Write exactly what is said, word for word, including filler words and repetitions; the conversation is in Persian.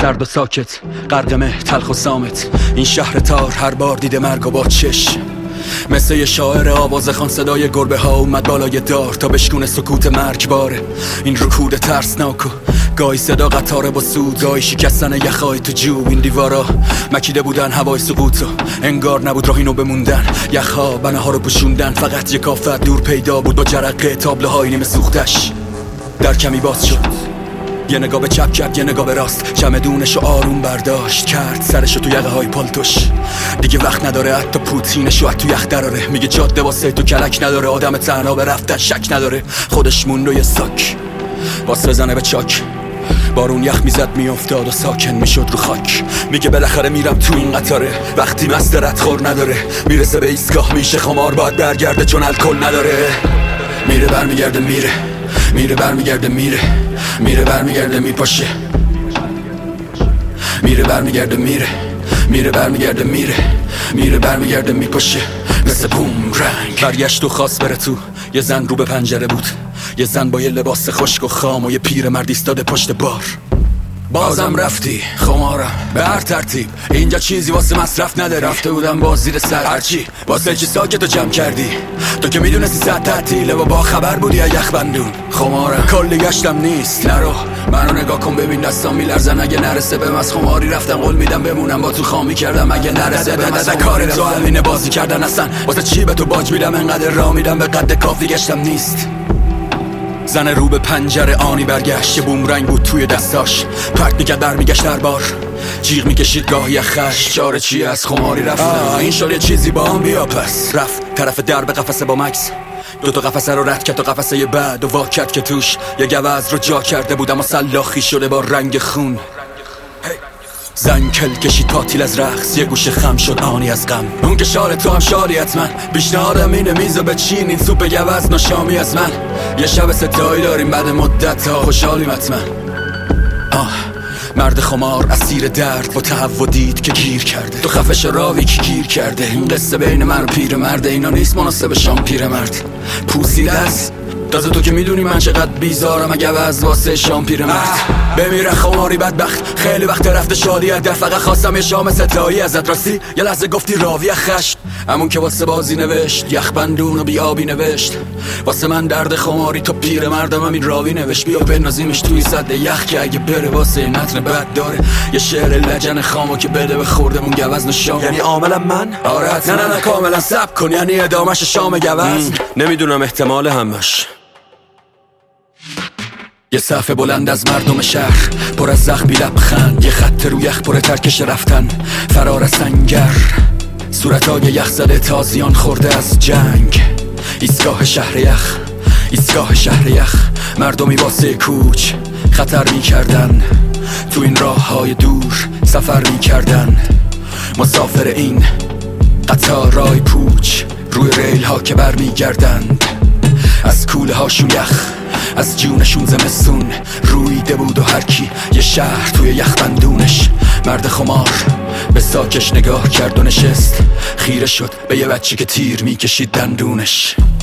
سرد و ساکت، غرقمه تلخ و سامت. این شهر تار هر بار دیده مرگ و با چش، مثل یه شاعر آوازه خان صدای گربه ها اومد بالای دار تا بشکونه سکوت مرگباره. این رکود ترسناک و گاهی صدا قطاره با سود، گاهی شکستن یخای تو جوب. این دیوارا مکیده بودن هوای سقوط و انگار نبود راه اینو بموندن. یخها بناها رو پوشوندن، فقط یک آفت دور پیدا بود با جرقه تابلوهای نیمه سوختش. در کمی باز شد، یه نگاه به چپ کرد یه نگاه به راست، چمدونشو آروم برداشت کرد سرشو تو یقه های پالتوش. دیگه وقت نداره حتی پوتینشو از تو یخ دراره. میگه جاده واسه تو کلک نداره، آدم تنها به رفتن شک نداره. خودش مون رو یه ساک باس بزنه به چاک، بارون یخ میزد میافتاد و ساکن میشد رو خاک. میگه بالاخره میرم تو این قطاره، وقتی مست ردخور نداره. میرسه به ایستگاه میشه خمار، باید برگرده چون الکل نداره. میره برمیگرده میره، میره برمیگرده میره، میره برمیگرده میپاشه. میره برمیگرده میره، میره برمیگرده میره، میره برمیگرده میپاشه. مثل بومرنگ برگشت و خواست بره تو. یه زن رو به پنجره بود، یه زن با یه لباس خشک و خام و یه پیرمرد ایستاده پشت بار. بازم رفتی خمارم به هر ترتیب، اینجا چیزی واسه مصرف نداری. رفته بودم باز زیر سر هرچی واسه چی ساکتو جمع کردی. تو که میدونستی صد تعطیله و با خبر بودی از یخ بندون. خمارم کلی گشتم نیست، نرو منو نگاه کن ببین دستام میلرزن. اگه نرسه به از خماری رفتم قول میدم بمونم با تو خامی کردم. اگه نرسه به از کار تو همینه بازی کردن اصلا واسه چی به تو باج میدم. انقدر راه میدم به قد کافی گشتم نیست. زن رو به پنجره آنی برگشت، یه بومرنگ بود توی دستاش. پرت میکرد برمیگشت در بار، جیغ میکشید گاهی خش. چاره چی از خماری رفتن، این شد یه چیزی با هم بیا پس. رفت طرف در به قفسه با مکس، دوتا قفسه رو رد کرد و قفسه یه بعد و وا کرد که توش یه گوز رو جا کرده بود اما سلاخی شده با رنگ خون. زن کل کشید پاتیل از رقص، یه گوشه خم شد آنی از غم. اون که شال تو هم شالی حتما، پیشنهادم اینه میزو بچین این سوپ گوز ناشامی از من. یه شب ستایی داریم بعد مدت ها، خوشحالیم حتما. آه مرد خمار اسیر درد و تهوع دید که گیر کرده. تو خفش راوی که گیر کرده. این قصه بین من و پیر مرده، اینا نیست مناسب شام پیر مرد. پوسیده است تازه تو که میدونی من چقدر بیزارم اگه وز واسه شام پیر مرد. بمیره خماری بدبخت، خیلی وقت رفته شادیت در. فقط خواستم یه شام ستایی ازت. راستی یه لحظه گفتی راوی خشت، همون که واسه بازی نوشت. یخ بندون و بیابی نوشت واسه من درد خماری. تو پیر مردم همین راوی نوشت. بیا بنازیمش توی صد یخ که اگه بره واسه متن بد داره. یه شعر لجن خامو که بده به خوردمون گوز نشام. یعنی عاملا من؟ آره نه نه نه کاملا سب کن، یعنی ادامش شام گوز. نمیدونم احتمال همش. یه صفحه بلند از مردم شهر پر از زخمی لبخند، یه خط رو یخ پر ترکش رفتن فرار سنگر. صورتای یخ زده تازیان خورده از جنگ. ایستگاه شهر یخ، ایستگاه شهر یخ. مردمی واسه کوچ خطر می کردن، تو این راه های دور سفر می کردن. مسافر این قطارای پوچ روی ریل ها که بر می گردند. از کوله هاشون یخ، از جونشون زمستون رویده بود و هر کی یه شهر توی یخ بندونش. مرد خمار به ساکش نگاه کرد و نشست، خیره شد به یه بچه که تیر میکشید دندونش.